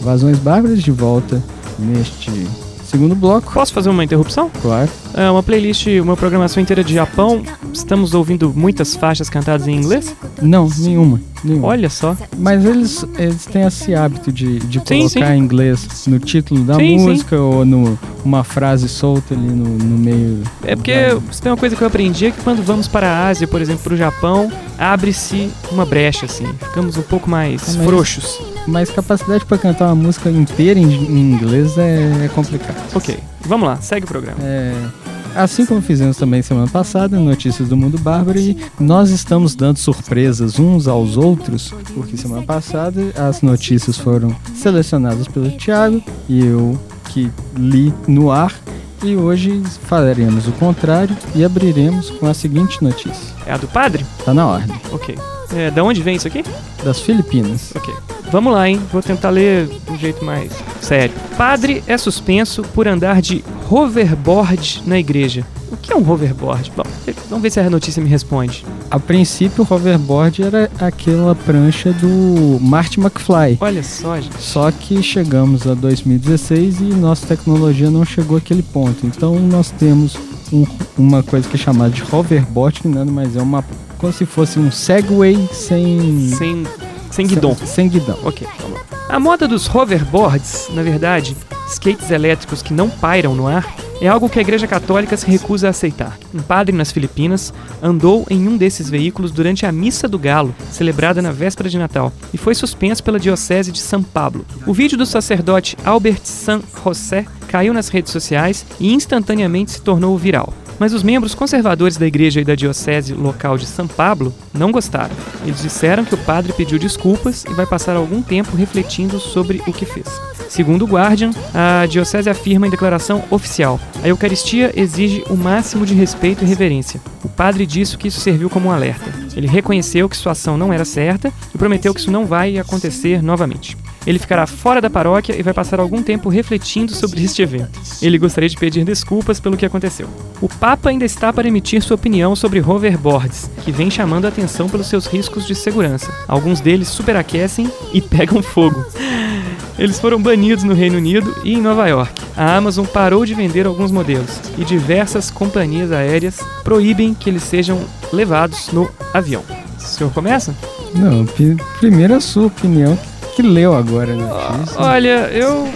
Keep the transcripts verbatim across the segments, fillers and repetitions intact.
Invasões Bárbaras de volta neste segundo bloco. Posso fazer uma interrupção? Claro. É uma playlist, uma programação inteira de Japão. Estamos ouvindo muitas faixas cantadas em inglês? Não, nenhuma. nenhuma. Olha só. Mas eles, eles têm esse hábito de, de Sim, colocar sim. inglês no título da Sim, música sim. ou no, uma frase solta ali no, no meio. É porque da... se tem uma coisa que eu aprendi é que quando vamos para a Ásia, por exemplo, para o Japão, abre-se uma brecha, assim. Ficamos um pouco mais Ah, mas... frouxos. Mas capacidade para cantar uma música inteira em, em inglês é, é complicado. Ok, vamos lá, segue o programa. É, assim como fizemos também semana passada, Notícias do Mundo Bárbaro, e nós estamos dando surpresas uns aos outros, porque semana passada as notícias foram selecionadas pelo Thiago e eu que li no ar, e hoje faremos o contrário e abriremos com a seguinte notícia. É a do padre? Tá na ordem. Ok. É, da onde vem isso aqui? Das Filipinas. Ok. Vamos lá, hein? Vou tentar ler de um jeito mais sério. Padre é suspenso por andar de hoverboard na igreja. O que é um hoverboard? Bom, vamos ver se a notícia me responde. A princípio, o hoverboard era aquela prancha do Marty McFly. Olha só, gente. Só que chegamos a dois mil e dezesseis e nossa tecnologia não chegou àquele ponto. Então, nós temos um, uma coisa que é chamada de hoverboard, que nada mais é uma... como se fosse um Segway sem... Sem... Sem guidão. Sem, sem guidão. Ok, vamos lá. A moda dos hoverboards, na verdade, skates elétricos que não pairam no ar, é algo que a Igreja Católica se recusa a aceitar. Um padre nas Filipinas andou em um desses veículos durante a Missa do Galo, celebrada na véspera de Natal, e foi suspenso pela Diocese de São Pablo. O vídeo do sacerdote Albert San José caiu nas redes sociais e instantaneamente se tornou viral. Mas os membros conservadores da igreja e da diocese local de São Pablo não gostaram. Eles disseram que o padre pediu desculpas e vai passar algum tempo refletindo sobre o que fez. Segundo o Guardian, a diocese afirma em declaração oficial: a Eucaristia exige o máximo de respeito e reverência. O padre disse que isso serviu como um alerta. Ele reconheceu que sua ação não era certa e prometeu que isso não vai acontecer novamente. Ele ficará fora da paróquia e vai passar algum tempo refletindo sobre este evento. Ele gostaria de pedir desculpas pelo que aconteceu. O Papa ainda está para emitir sua opinião sobre hoverboards, que vem chamando a atenção pelos seus riscos de segurança. Alguns deles superaquecem e pegam fogo. Eles foram banidos no Reino Unido e em Nova York. A Amazon parou de vender alguns modelos e diversas companhias aéreas proíbem que eles sejam levados no avião. O senhor começa? Não, primeiro a sua opinião, que leu agora a notícia. Olha, eu...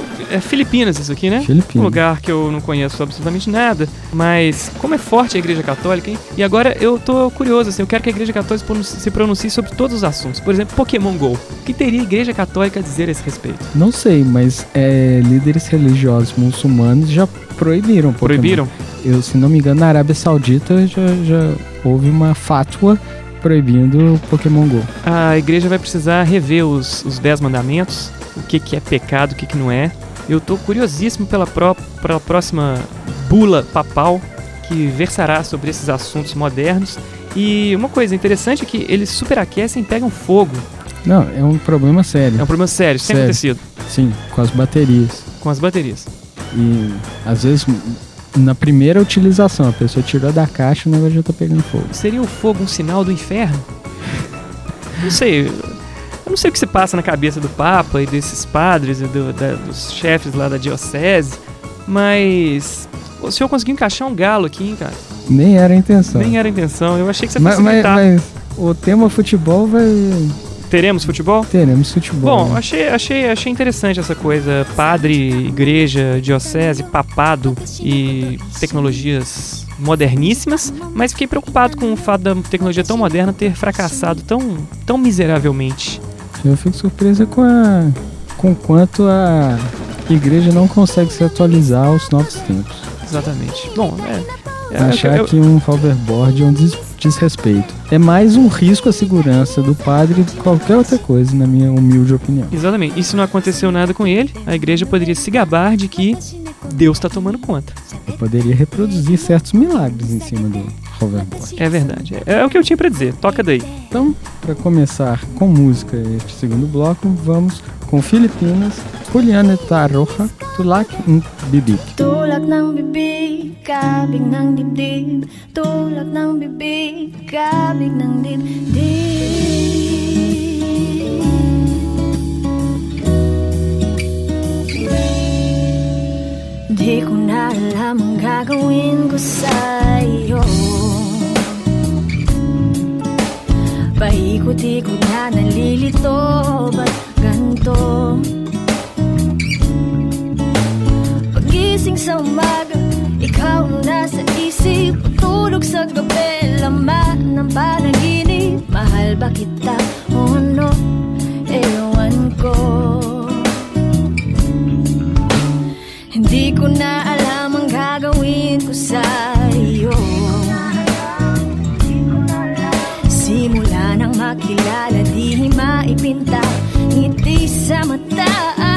É Filipinas isso aqui, né? Filipinas. Um lugar que eu não conheço absolutamente nada, mas como é forte a Igreja Católica, hein? E agora eu tô curioso, assim, eu quero que a Igreja Católica se pronuncie sobre todos os assuntos. Por exemplo, Pokémon GO. O que teria a Igreja Católica a dizer a esse respeito? Não sei, mas é, líderes religiosos muçulmanos já proibiram Pokémon. Proibiram? Eu, se não me engano, na Arábia Saudita já, já houve uma fátua proibindo o Pokémon GO. A igreja vai precisar rever os, os dez mandamentos, o que, que é pecado, o que, que não é. Eu tô curiosíssimo pela, pró, pela próxima bula papal que versará sobre esses assuntos modernos. E uma coisa interessante é que eles superaquecem e pegam fogo. Não, é um problema sério. É um problema sério, isso tem sério. acontecido. Sim, com as baterias. Com as baterias. E às vezes... na primeira utilização, a pessoa tirou da caixa e o negócio já tá pegando fogo. Seria o fogo um sinal do inferno? Não sei. Eu não sei o que se passa na cabeça do Papa e desses padres e do, da, dos chefes lá da diocese, mas o senhor conseguiu encaixar um galo aqui, hein, cara? Nem era a intenção. Nem era a intenção. Eu achei que você mas, fosse mas, mas mas o tema futebol vai... Teremos futebol? Teremos futebol. Bom, né? achei, achei, achei interessante essa coisa. Padre, igreja, diocese, papado e tecnologias moderníssimas, mas fiquei preocupado com o fato da tecnologia tão moderna ter fracassado tão, tão miseravelmente. Eu fico surpresa com a com quanto a igreja não consegue se atualizar aos novos tempos. Exatamente. Bom, é... é Achar eu, eu, que um hoverboard é um des- desrespeito. É mais um risco à segurança do padre do que qualquer outra coisa, na minha humilde opinião. Exatamente. E se não aconteceu nada com ele, a igreja poderia se gabar de que Deus está tomando conta. Eu poderia reproduzir certos milagres em cima do hoverboard. É verdade. É, é o que eu tinha pra dizer. Toca daí. Então, para começar com música este segundo bloco, vamos com Filipinas, Juliana Taroja, Tulak ng Bibig. Tulak ng bibig, kabig ng dibdib. Tulak ng bibig, kabig ng dibdib. gagawin ko sa'yo? Paikot-ikot na nalilito, ba't ganito? Pagising sa umaga, ikaw nasa isip. Tulog sa gabi, laman ng panaginip. Mahal ba kita o ano? Ewan ko. Hindi ko na alam ang gagawin ko sa'yo. Simula nang makilala, di maipinta ngiti sa mata.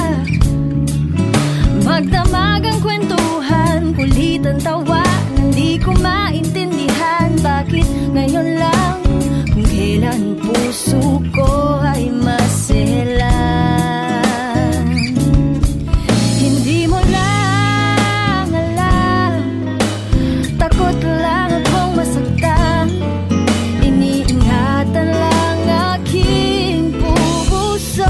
Magdamag ang kwentuhan, kulit ang tawa. Hindi ko maintindihan bakit ngayon lang, kung kailan puso ko ay maselan. Hindi mo lang alam, takot lang akong masaktan. Iniingatan lang aking puso.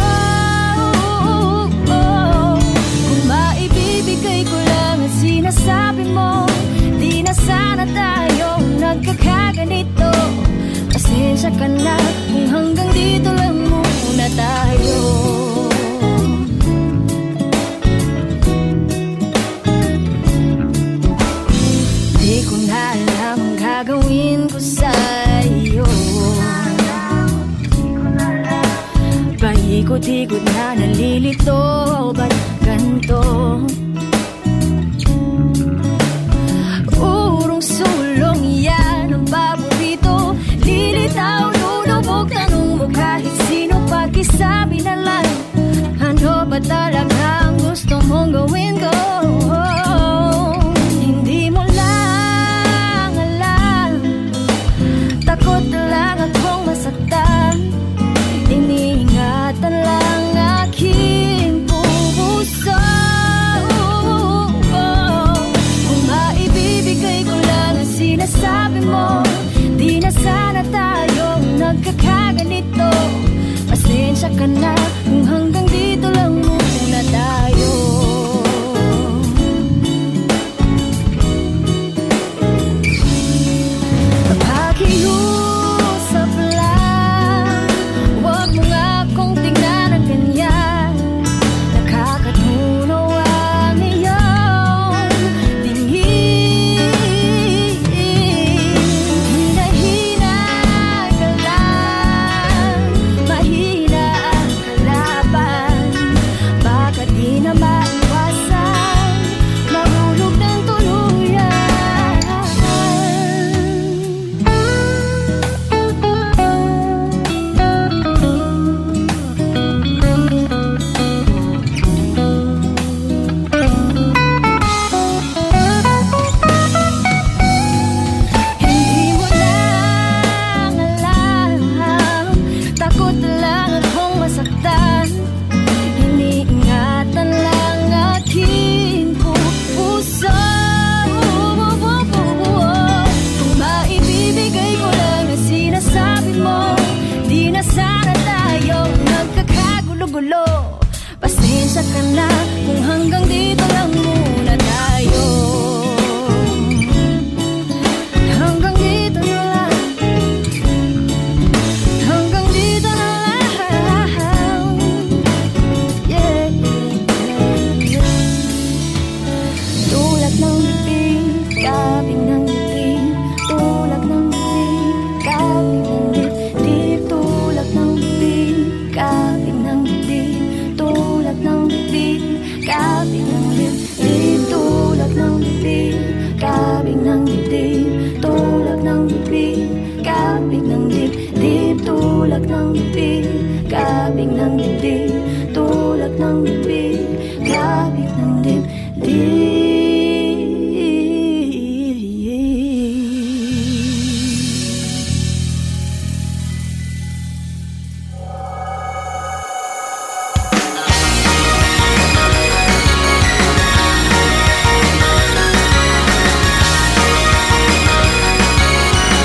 Kung maibibigay ko lang ang sinasabi mo, di na sana tayo nagkakaganito. Pasensya ka na kung hanggang dito lang muna tayo. Di ko na alam ang gagawin ko sa'yo. Paikot-ikot na nalilito, ba't ganito? Urong sulong yan ang paborito. Lilitaw, lulubog, tanong mo kahit sino. Pakisabi na lang, ano ba talaga ang gusto mong gawin ko? Hindi mo lang alam, takot lang akong masaktan. Iniingatan lang aking puso. Kung maibibigay ko lang ang sinasabi mo, di na sana tayo nagkakaganito. Pasensya ka na kung hanggang dito lang muna tayo. Pakiusap lang, huwag mo nga akong tingnan ng ganyan. Nakakatunaw ang iyong tingin. Hina-hina ka lang, mahina ang kalaban. Baka di na maiwasan, mahulog ng tuluyan. Hindi mo lang alam, takot lang akong masaktan. Iniingatan lang aking puso. Kung maibibigay ko lang ang sinasabi mo, di na sana tayo nagkakagulo-gulo. Pasensya ka na kung hanggang dito lang muna tayo. Hanggang dito na lang, hanggang dito na lang. Yeah, yeah. Tulad ng bibig, kabig ng dibdib. Tulad ng bibig, kabig ng dibdib. Tulad ng bibig, kabig ng dibdib. Tulad ng bibig, kabig ng dibdib. Tulad ng bibig, kabig ng dibdib. Tulad ng bibig, kabig ng dibdib. Tulad ng bibig, kabig ng dibdib. Tulad ng bibig, kabig ng dibdib.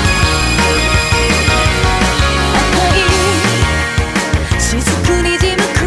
Akain 雫にじむ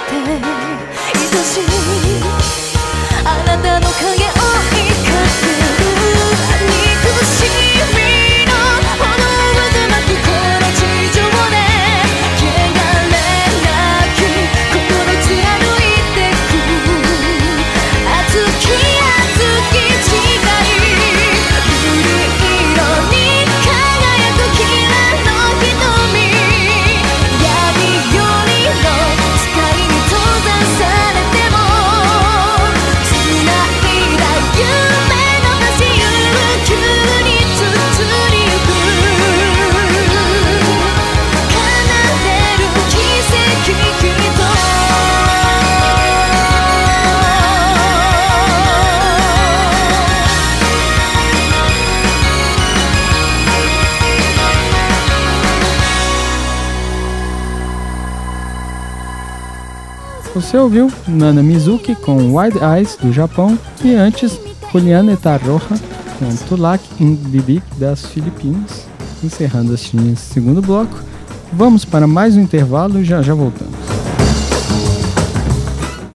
愛しいあなたの影を追いかける憎しみの炎渦巻くこの地上で汚れなき心貫いてく熱き熱き誓い瑠璃色に輝くキラの瞳闇夜の使いに閉ざされても繋いだ夢の橋悠久に包みゆく奏でる奇跡きっと Você ouviu Nana Mizuki com Wide Eyes, do Japão, e antes Juliana Etarroja com Tulak in Bibik, das Filipinas. Encerrando este segundo bloco, vamos para mais um intervalo e já já voltamos.